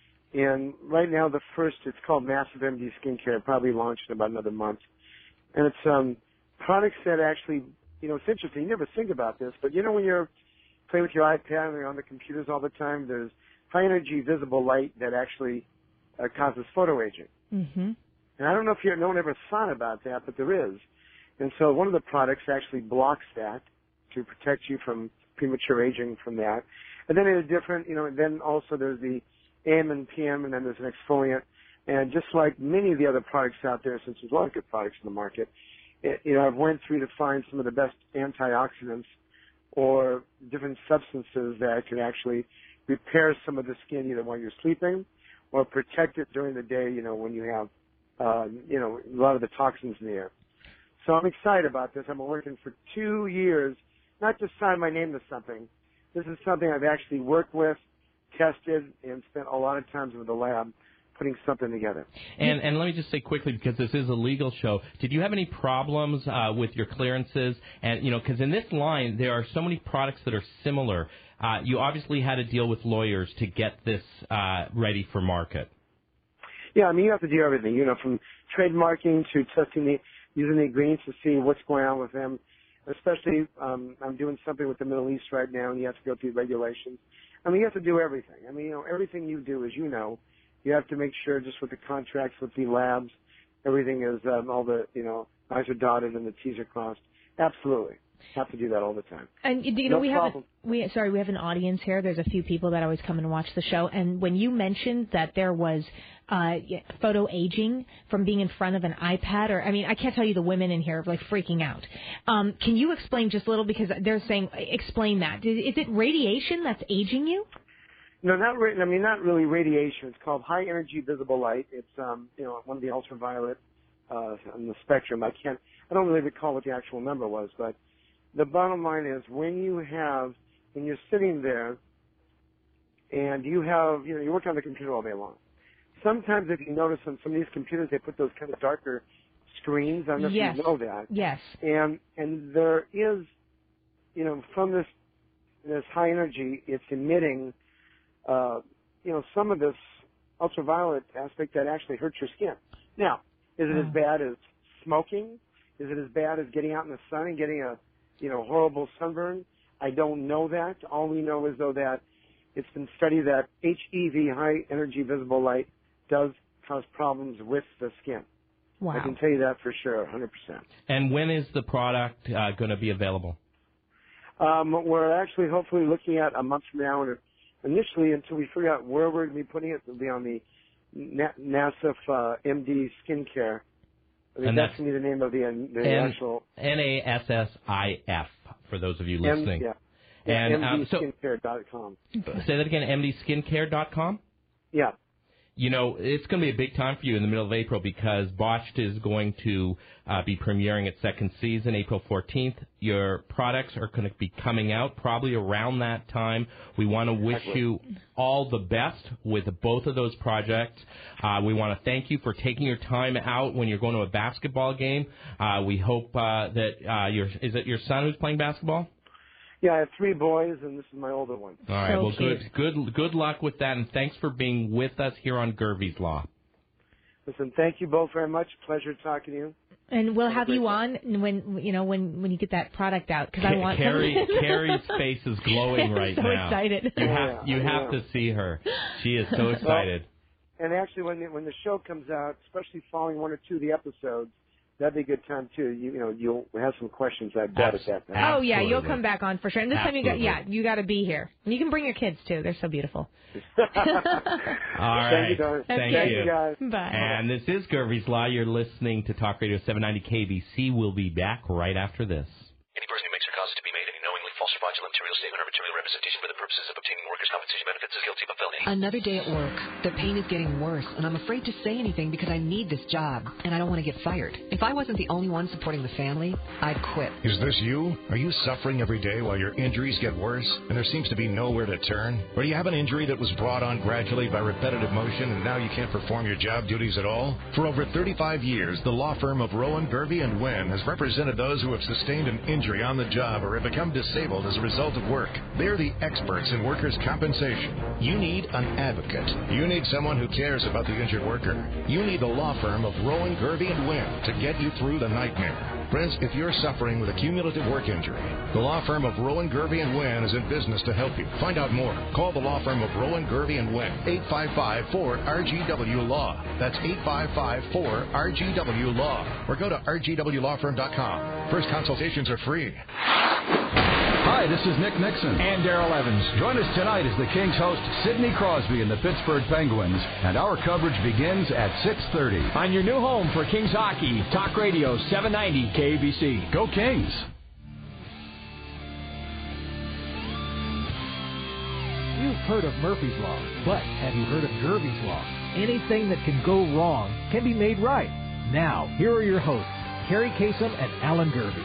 And right now, the first, it's called Massive M D Skincare, probably launched in about another month. And it's um, products that actually, you know, it's interesting. You never think about this, but you know when you're play with your iPad and you're on the computers all the time, there's high-energy visible light that actually uh, causes photo aging. Mm-hmm. And I don't know if you, no one ever thought about that, but there is. And so one of the products actually blocks that to protect you from premature aging from that. And then in a different, you know, and then also there's the A M and P M, and then there's an exfoliant. And just like many of the other products out there, since there's a lot of good products in the market, it, you know, I've went through to find some of the best antioxidants or different substances that can actually repair some of the skin either while you're sleeping or protect it during the day, you know, when you have, uh, you know, a lot of the toxins in the air. So I'm excited about this. I've been working for two years, not to sign my name to something. This is something I've actually worked with, tested, and spent a lot of times with the lab putting something together. And and let me just say quickly, because this is a legal show, did you have any problems uh, with your clearances? And, you know, because in this line, there are so many products that are similar. Uh, you obviously had to deal with lawyers to get this uh, ready for market. Yeah, I mean, you have to do everything, you know, from trademarking to testing the, using the ingredients to see what's going on with them. Especially, um, I'm doing something with the Middle East right now, and you have to go through regulations. I mean, you have to do everything. I mean, you know, everything you do, as you know, you have to make sure just with the contracts with the labs, everything is, um, all the, you know, I's are dotted and the T's are crossed. Absolutely. Have to do that all the time. And you know, no we problem. have a, we sorry, we have an audience here. There's a few people that always come and watch the show. And when you mentioned that there was uh, photo aging from being in front of an iPad, or I mean, I can't tell you the women in here are like freaking out. Um, can you explain just a little, because they're saying explain that? Is it radiation that's aging you? No, not ra- I mean, not really radiation. It's called high energy visible light. It's um, you know, one of the ultraviolet uh, on the spectrum. I can't. I don't really recall what the actual number was, but the bottom line is when you have, when you're sitting there and you have, you know, you work on the computer all day long. Sometimes if you notice on some of these computers, they put those kind of darker screens. I don't know yes. if you know that. Yes. And, and there is, you know, from this, this high energy, it's emitting, uh, you know, some of this ultraviolet aspect that actually hurts your skin. Now, is it oh. as bad as smoking? Is it as bad as getting out in the sun and getting a, you know, horrible sunburn? I don't know that. All we know is, though, that it's been studied that H E V, high energy visible light, does cause problems with the skin. Wow. I can tell you that for sure, one hundred percent. And when is the product uh, going to be available? Um, we're actually hopefully looking at a month from now, and initially, until we figure out where we're going to be putting it, it'll be on the Na- NASA uh, M D Skincare. I mean, and that's that's going to be the name of the, the N- actual... N A S S I F, for those of you M- listening. yeah. And M D um, so, skincare dot com. Say that again, M D skincare dot com? Yeah. You know, it's going to be a big time for you in the middle of April because Botched is going to uh, be premiering its second season, April fourteenth. Your products are going to be coming out probably around that time. We want to wish Exactly. you all the best with both of those projects. Uh, we want to thank you for taking your time out when you're going to a basketball game. Uh, we hope uh, that uh, your is it your son who's playing basketball? Yeah, I have three boys, and this is my older one. All right. So well, cute. good, good, good luck with that, and thanks for being with us here on Gervie's Law. Listen, thank you both very much. Pleasure talking to you. And we'll have you on when you know when when you get that product out, because I want Carrie. some. Carrie's face is glowing right so now. So excited. You have Yeah, you have yeah. to see her. She is so excited. Well, and actually, when the, when the show comes out, especially following one or two of the episodes, that'd be a good time too. You, you know, you'll have some questions, I bet, at that time. Oh yeah, you'll come back on for sure. And this Absolutely. time you got yeah, you got to be here. And you can bring your kids too. They're so beautiful. All right. Thank you, darling. Thank Thank you. you, guys. Bye. And this is Gervie's Law. You're listening to Talk Radio seven ninety K B C. We'll be back right after this. Any person who makes or causes to be made any knowingly false or fraudulent material statement or material representation for the purposes of obtaining workers' compensation benefits is guilty of a felony. Another day at work. The pain is getting worse, and I'm afraid to say anything because I need this job, and I don't want to get fired. If I wasn't the only one supporting the family, I'd quit. Is this you? Are you suffering every day while your injuries get worse and there seems to be nowhere to turn? Or do you have an injury that was brought on gradually by repetitive motion and now you can't perform your job duties at all? For over thirty-five years, the law firm of Rowan, Gervie and Wynn has represented those who have sustained an injury on the job or have become disabled as a result of work. They're the experts in workers' compensation. You need an advocate. You need someone who cares about the injured worker. You need the law firm of Rowan, Gervie and Wynn to get you through the nightmare. Friends, if you're suffering with a cumulative work injury, the law firm of Rowan, Gervey and Wynn is in business to help you. Find out more. Call the law firm of Rowan, Gervey and Wynn, eight five five, four R G W Law. That's eight five five, four R G W Law. Or go to R G W law firm dot com. First consultations are free. Hi, this is Nick Nixon and Daryl Evans. Join us tonight as the Kings host Sidney Crosby and the Pittsburgh Penguins, and our coverage begins at six thirty. On your new home for Kings hockey, Talk Radio seven ninety K A B C. Go Kings! You've heard of Murphy's Law, but have you heard of Gervey's Law? Anything that can go wrong can be made right. Now, here are your hosts, Kerry Kasem and Alan Gervey.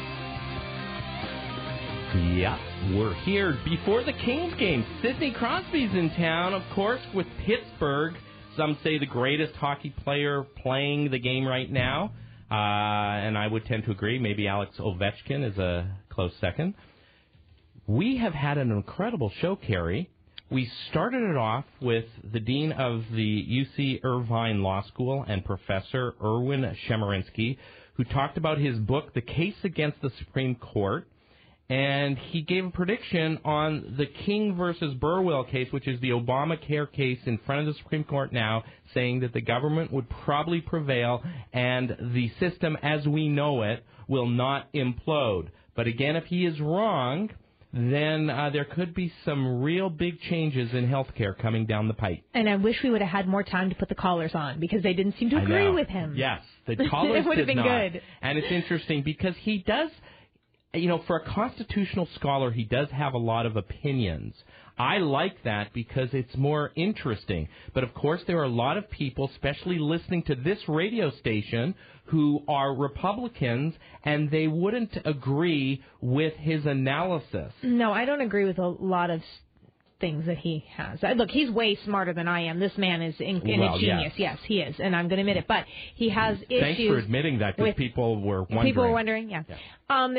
Yeah, we're here before the Kings game. Sidney Crosby's in town, of course, with Pittsburgh. Some say the greatest hockey player playing the game right now. Uh, and I would tend to agree. Maybe Alex Ovechkin is a close second. We have had an incredible show, Kerry. We started it off with the dean of the U C Irvine Law School and Professor Erwin Chemerinsky, who talked about his book, The Case Against the Supreme Court. And he gave a prediction on the King versus Burwell case, which is the Obamacare case in front of the Supreme Court now, saying that the government would probably prevail and the system as we know it will not implode. But again, if he is wrong, then uh, there could be some real big changes in health care coming down the pipe. And I wish we would have had more time to put the callers on, because they didn't seem to agree with him. Yes, the callers it would have did been not. good. And it's interesting because he does... You know, for a constitutional scholar, he does have a lot of opinions. I like that because it's more interesting. But, of course, there are a lot of people, especially listening to this radio station, who are Republicans, and they wouldn't agree with his analysis. No, I don't agree with a lot of things that he has. Look, he's way smarter than I am. This man is in, in well, a genius. Yes. yes, he is, and I'm going to admit it. But he has Thanks issues. Thanks for admitting that, because people were wondering. People were wondering, yeah. yeah. Um,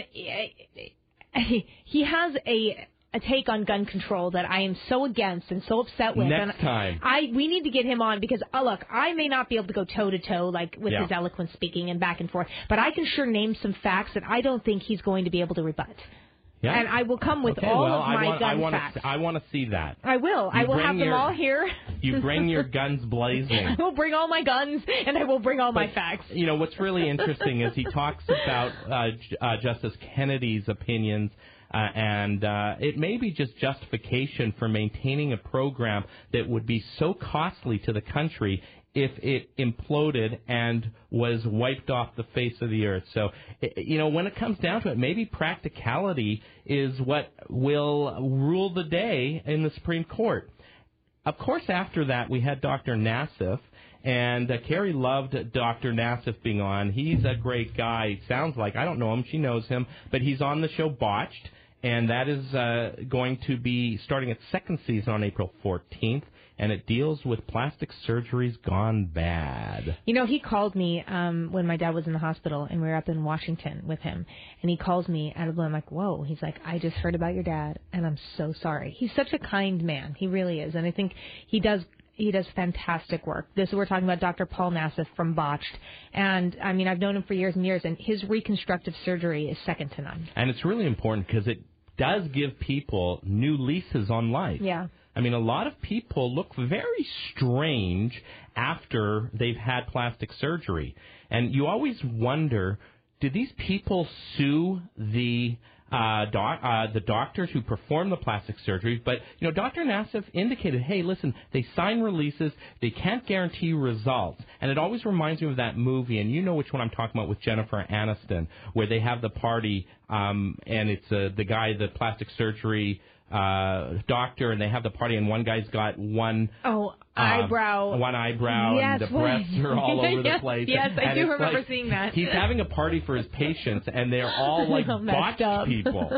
he has a a take on gun control that I am so against and so upset with. Next and time. I we need to get him on, because, oh, look, I may not be able to go toe-to-toe like with yeah. his eloquent speaking and back and forth, but I can sure name some facts that I don't think he's going to be able to rebut. Yeah. And I will come with okay, all well, of my I want, gun I want facts. To, I want to see that. I will. You I will have them your, all here. You bring your guns blazing. I will bring all my guns, and I will bring all but, my facts. You know, what's really interesting is he talks about uh, uh, Justice Kennedy's opinions, uh, and uh, it may be just justification for maintaining a program that would be so costly to the country if it imploded and was wiped off the face of the earth. So, you know, when it comes down to it, maybe practicality is what will rule the day in the Supreme Court. Of course, after that, we had Doctor Nassif, and uh, Carrie loved Doctor Nassif being on. He's a great guy. Sounds like, I don't know him, she knows him, but he's on the show Botched, and that is uh, going to be starting its second season on April fourteenth. And it deals with plastic surgeries gone bad. You know, he called me um, when my dad was in the hospital, and we were up in Washington with him. And he calls me out of the blue. I'm like, whoa. He's like, I just heard about your dad, and I'm so sorry. He's such a kind man. He really is. And I think he does he does fantastic work. This we're talking about Doctor Paul Nassif from Botched. And, I mean, I've known him for years and years, and his reconstructive surgery is second to none. And it's really important because it does give people new leases on life. Yeah. I mean, a lot of people look very strange after they've had plastic surgery. And you always wonder, do these people sue the uh, doc, uh, the doctors who perform the plastic surgery? But, you know, Doctor Nassif indicated, hey, listen, they sign releases, they can't guarantee results. And it always reminds me of that movie, and you know which one I'm talking about, with Jennifer Aniston, where they have the party, um, and it's uh, the guy, the plastic surgery uh doctor, and they have the party, and one guy's got one oh uh, eyebrow one eyebrow yes, and the breasts are all over yes, the place. Yes, and, I do remember like, seeing that. He's having a party for his patients, and they're all like botched up. people.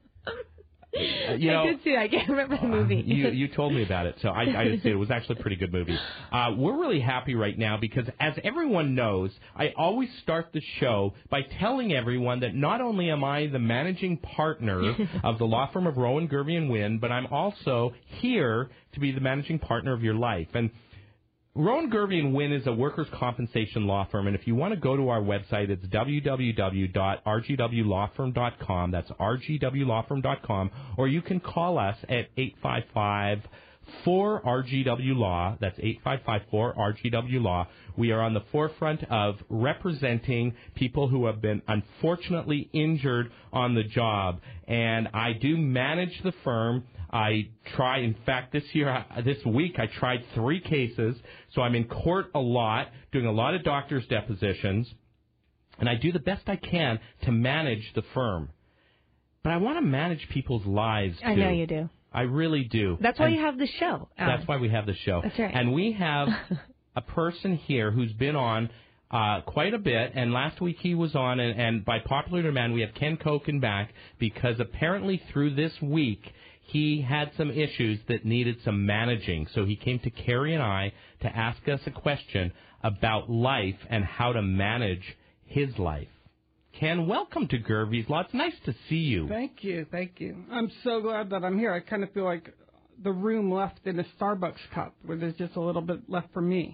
Uh, you know, I did see that. I can't remember the movie. you you told me about it, so I, I did see it. It was actually a pretty good movie. Uh, we're really happy right now because, as everyone knows, I always start the show by telling everyone that not only am I the managing partner of the law firm of Rowan, Gervey and Wynn, but I'm also here to be the managing partner of your life. And Rowan Gervie and Wynn is a workers' compensation law firm, and if you want to go to our website, it's w w w dot r g w law firm dot com. That's r g w law firm dot com, or you can call us at eight five five, four R G W Law. That's eight five five, four R G W Law. We are on the forefront of representing people who have been unfortunately injured on the job, and I do manage the firm. I try, in fact, this year, this week, I tried three cases, so I'm in court a lot, doing a lot of doctors' depositions, and I do the best I can to manage the firm. But I want to manage people's lives, too. I know you do. I really do. That's why and you have the show. Alan. That's why we have the show. That's right. And we have a person here who's been on Uh, quite a bit, and last week he was on, and, and by popular demand, we have Ken Koken back, because apparently through this week, he had some issues that needed some managing. So he came to Carrie and I to ask us a question about life and how to manage his life. Ken, welcome to Gervie's Law. It's nice to see you. Thank you, thank you. I'm so glad that I'm here. I kind of feel like the room left in a Starbucks cup, where there's just a little bit left for me.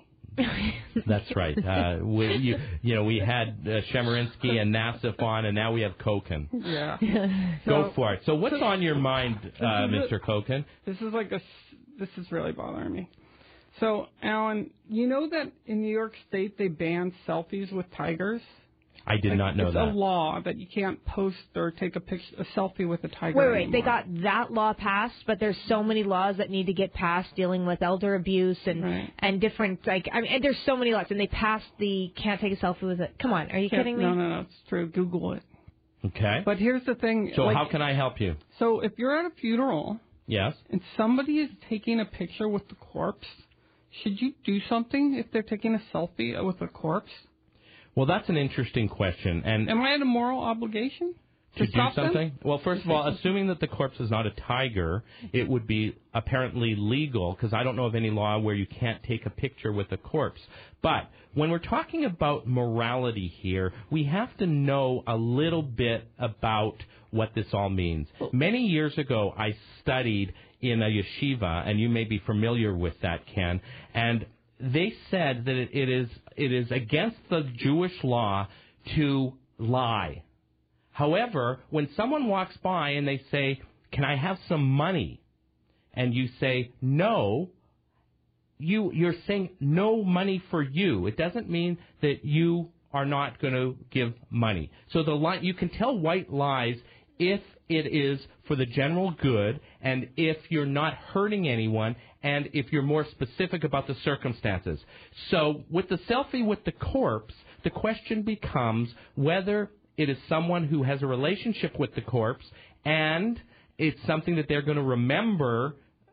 That's right. Uh, we, you, you know, we had uh, Chemerinsky and Nassif on, and now we have Koken. Yeah. Go So- for it. So what's so- on your mind, uh, This is Mister Koken? This is like a, s- this is really bothering me. So, Alan, you know that in New York State they banned selfies with tigers? I did Like, not know it's that. a law that you can't post or take a picture, a selfie with a tiger Wait, wait, they anymore. got that law passed, but there's so many laws that need to get passed dealing with elder abuse and Right. and different, like, I mean, and there's so many laws, and they passed the can't take a selfie with it. Come on, are you Yeah, kidding me? No, no, no, it's true. Google it. Okay. But here's the thing. So like, how can I help you? So if you're at a funeral Yes. and somebody is taking a picture with the corpse, should you do something if they're taking a selfie with a corpse? Well, that's an interesting question. And Am I at a moral obligation to to do stop them? something? Well, first of all, assuming that the corpse is not a tiger, it would be apparently legal, because I don't know of any law where you can't take a picture with a corpse. But when we're talking about morality here, we have to know a little bit about what this all means. Many years ago, I studied in a yeshiva, and you may be familiar with that, Ken, and they said that it, it is it is against the Jewish law to lie. However, when someone walks by and they say, "Can I have some money?" and you say no, you you're saying no money for you. It doesn't mean that you are not going to give money. So the lie, you can tell white lies if it is for the general good, and if you're not hurting anyone, and if you're more specific about the circumstances. So with the selfie with the corpse, the question becomes whether it is someone who has a relationship with the corpse, and it's something that they're going to remember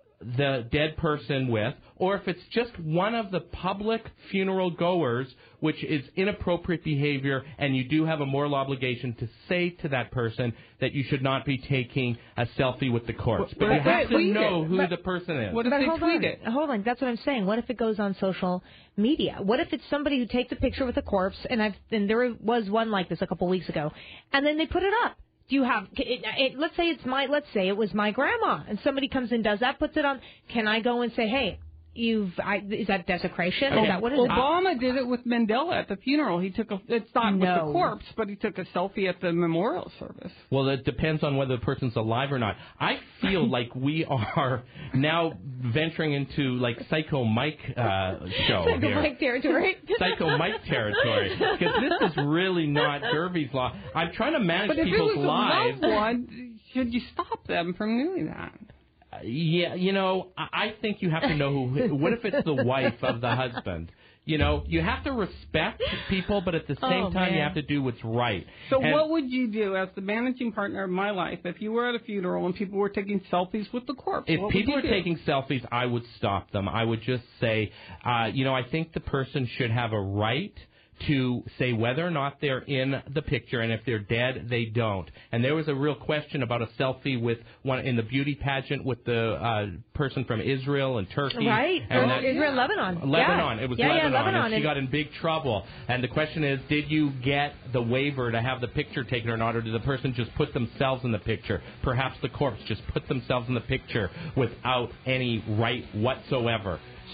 the dead person with, or if it's just one of the public funeral goers, which is inappropriate behavior, and you do have a moral obligation to say to that person that you should not be taking a selfie with the corpse. But you have to know who the person is. But hold on, hold on. That's what I'm saying. What if it goes on social media? What if it's somebody who takes a picture with a corpse, and I've and there was one like this a couple weeks ago, and then they put it up? Do you have? It, it, let's say it's my. Let's say it was my grandma, and somebody comes and does that, puts it on. Can I go and say, hey, you've? I, is that desecration? Okay. Is that what it is? Obama did it with Mandela at the funeral. He took a. It's not with No. the corpse, but he took a selfie at the memorial service. Well, it depends on whether the person's alive or not. I feel like we are now venturing into like Psycho Mike uh, show Psycho here. Mike territory. Psycho Mike territory. Because this is really not Gervie's Law. I'm trying to manage But if it people's was a lives. loved one, should you stop them from doing that? Uh, yeah, you know, I I think you have to know who. What if it's the wife of the husband? You know, you have to respect people, but at the same Oh, time, you man. have to do what's right. So And- what would you do as the managing partner of my life if you were at a funeral and people were taking selfies with the corpse? If What would people you are do? taking selfies, I would stop them. I would just say, uh, you know, I think the person should have a right to say whether or not they're in the picture, and if they're dead, they don't. And there was a real question about a selfie with one in the beauty pageant with the uh, person from Israel and Turkey. Right. And Or Israel, Lebanon. Lebanon. Yeah. It was Yeah, yeah, Lebanon, Lebanon. and she And- got in big trouble. And the question is, did you get the waiver to have the picture taken or not, or did the person just put themselves in the picture? Perhaps the corpse just put themselves in the picture without any right whatsoever. So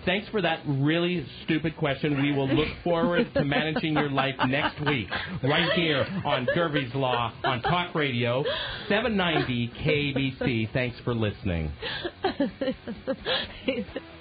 thanks for that really stupid question. We will look forward to managing your life next week, right here on Gervie's Law on Talk Radio, seven ninety K B C. Thanks for listening.